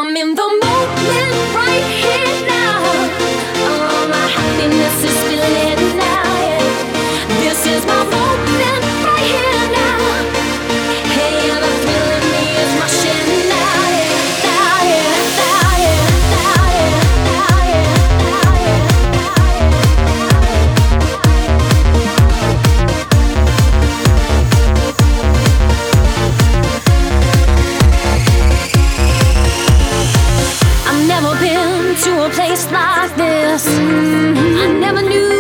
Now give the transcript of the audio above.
I'm in the moment right here now. All my happiness is spilling out. Yeah. This is my moment right here now. Hey, yeah, the thrill in me is rushing now. Yeah, now, yeah, now, yeah, now, yeah, now, yeah, now, yeah, I've never been to a place like this. I never knew